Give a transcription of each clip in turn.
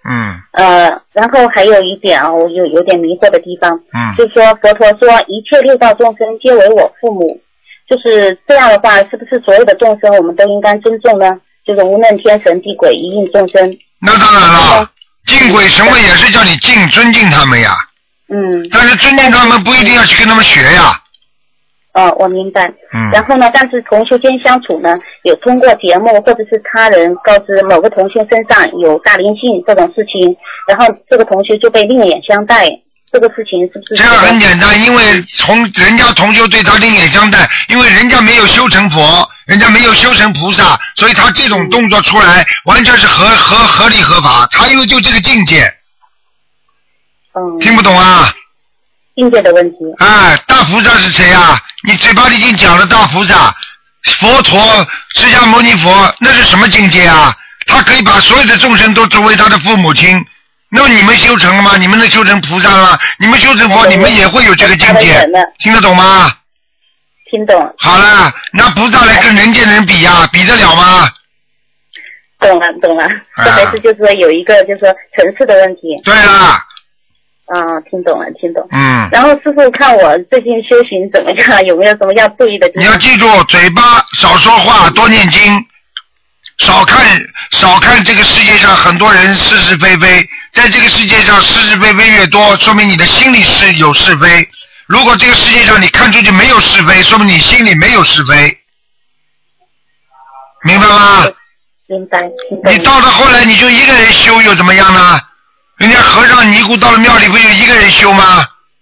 然后还有一点啊，我有点迷惑的地方，就是说佛陀说一切六道众生皆为我父母，就是这样的话，是不是所有的众生我们都应该尊重呢？就是无论天神地鬼一应众生。 那当然了，敬鬼神位也是叫你尊敬他们呀。但是尊敬他们不一定要去跟他们学呀。 我明白。然后呢，但是同学间相处呢，有通过节目或者是他人告知某个同学身上有大灵性这种事情，然后这个同学就被另眼相待，这个事情是不是？这个很简单，因为人家同学对他另眼相待，因为人家没有修成佛，人家没有修成菩萨，所以他这种动作出来完全是合理合法，他因为就这个境界。听不懂啊？ 境界的问题。 大菩萨是谁啊？你嘴巴里已经讲了大菩萨，佛陀、释迦牟尼佛，那是什么境界啊？他可以把所有的众生都作为他的父母亲。那么你们修成了吗？你们能修成菩萨吗？你们修成佛，你们也会有这个境界，听得懂吗？ 听懂。 好了，拿菩萨来跟人间人比呀，比得了吗？ 懂了，这还是就是说有一个就是说层次的问题。 对啦。 听懂了。然后师父看我最近修行怎么样？有没有什么要注意的地方？ 你要记住，嘴巴少说话，多念经，少看这个世界上很多人是是非非，在这个世界上是是非非越多，说明你的心里是有是非。如果这个世界上你看出去没有是非，说明你心里没有是非，明白吗？ 明白。 你到了后来你就一个人修又怎么样呢？人家和尚尼姑到了庙里不就一个人修吗？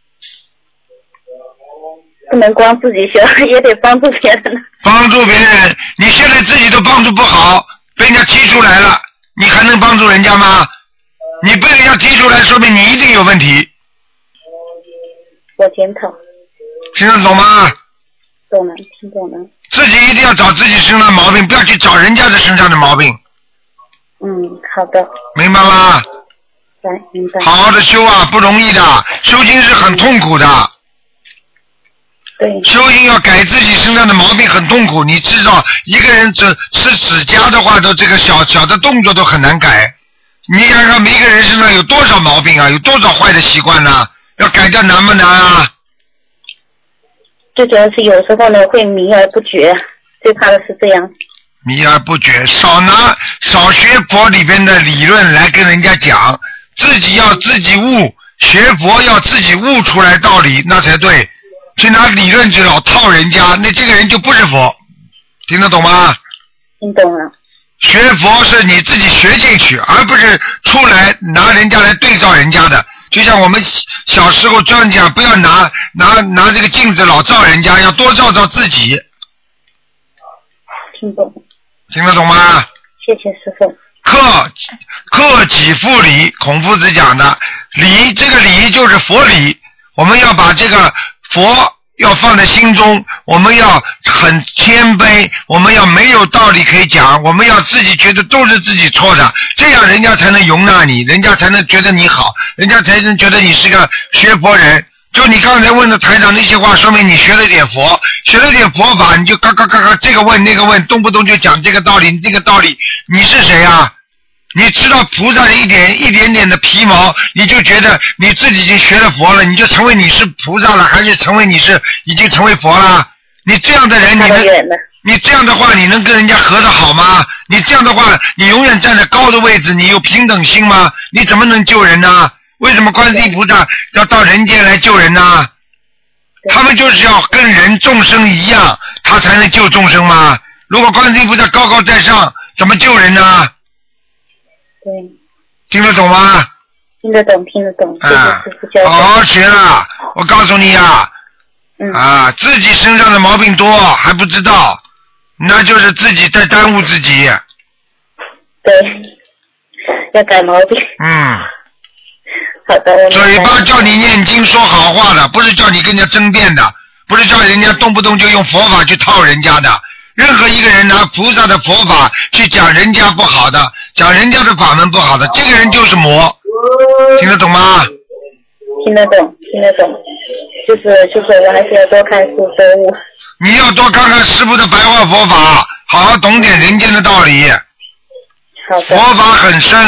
不能光自己修，也得帮助别人。 帮助别人，你现在自己都帮助不好，被人家踢出来了，你还能帮助人家吗？你被人家踢出来，说明你一定有问题。 我检讨。 听得懂吗？ 懂了，听懂了。 自己一定要找自己身上的毛病，不要去找人家的身上的毛病。 好的。 明白吗？ 明白。 好好的修啊，不容易的，修行是很痛苦的。 对。 修行要改自己身上的毛病很痛苦，你知道一个人吃指甲的话，都这个小的动作都很难改。你想想每一个人身上有多少毛病啊，有多少坏的习惯呢？要改掉难不难啊？ 最主要是有时候呢会迷而不决，最怕的是这样。 迷而不决，少学佛里边的理论来跟人家讲，自己要自己悟，学佛要自己悟出来道理，那才对。去拿理论去老套人家，那这个人就不是佛，听得懂吗？ 听懂了。 学佛是你自己学进去，而不是出来拿人家来对照人家的。就像我们小时候这样讲，不要拿这个镜子老照人家，要多照照自己。 听懂。 听得懂吗？ 谢谢师父。 克己复礼，孔夫子讲的礼，这个礼就是佛礼，我们要把这个佛要放在心中，我们要很谦卑，我们要没有道理可以讲，我们要自己觉得都是自己错的，这样人家才能容纳你，人家才能觉得你好，人家才能觉得你是个学佛人。就你刚才问的台长那些话，说明你学了点佛，学了点佛法，你就嘎这个问那个问，动不动就讲这个道理那个道理，你是谁啊？你知道菩萨的一点点的皮毛，你就觉得你自己已经学了佛了，你就成为你是菩萨了，还是成为你是已经成为佛了？你这样的人，你这样的话，你能跟人家合得好吗？你这样的话，你永远站在高的位置，你有平等心吗？你怎么能救人呢？为什么观世音菩萨要到人间来救人呢？他们就是要跟人众生一样，他才能救众生吗？如果观世音菩萨高高在上，怎么救人呢？ 对。 听得懂吗？ 听得懂。 好好学啦！我告诉你呀，自己身上的毛病多还不知道，那就是自己在耽误自己。 对，要改毛病。好的。 嘴巴叫你念经说好话的，不是叫你跟人家争辩的，不是叫人家动不动就用佛法去套人家的。任何一个人拿菩萨的佛法去讲人家不好的，讲人家的法门不好的，这个人就是魔。听得懂吗？ 听得懂。就是我还是要多看书多悟。 你要多看看师父的白话佛法，好好懂点人间的道理。 好的。 佛法很深，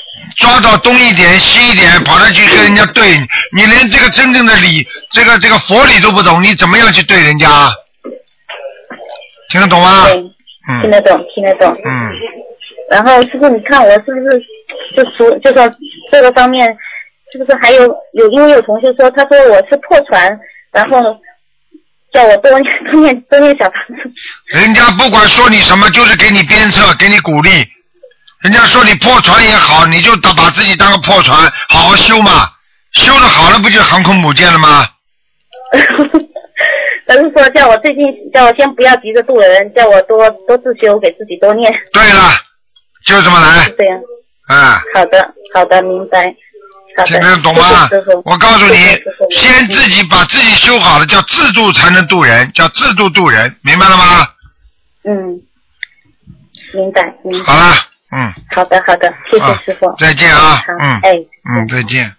抓到东一点西一点，跑上去跟人家对，你连这个真正的理，这个佛理都不懂，你怎么样去对人家？听得懂吗？ 听得懂，听得懂。然后师傅，你看我是不是就说这个方面，是不是还有因为有同学说，他说我是破船，然后叫我多念小房子。 人家不管说你什么，就是给你鞭策，给你鼓励。人家说你破船也好，你就把自己当个破船，好好修嘛，修得好了不就航空母舰了吗？ 他是说叫我先不要急着渡人，叫我多自修，给自己多念。 对了，就这么来。 是这样。好的，明白。 听得懂吗？我告诉你，先自己把自己修好了，叫自度才能度人，叫自度度人，明白了吗？ 明白。 好了， 好的，谢谢师傅。 再见啊。 再见。